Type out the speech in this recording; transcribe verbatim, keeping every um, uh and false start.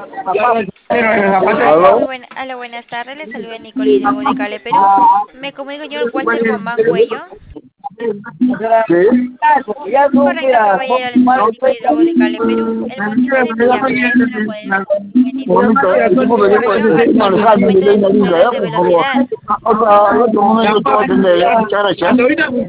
Aló, Muy buena, aló, buenas tardes. Les saluda Nicole de Hugo de Cali, Perú. Me comunico señor Walter Guamán Cuello. sí. Correcto, que vaya a ir al estudio psicólogo de Cali, Perú. El motivo de mi llamada es para poder Momento, eh, el tipo que dijo información eso que acerca del manejando y aumento que hay de una sus línea, pruebas ¿eh? de Por favor. velocidad. Otra, en otro momento te voy a atender, ¿eh? Muchas gracias.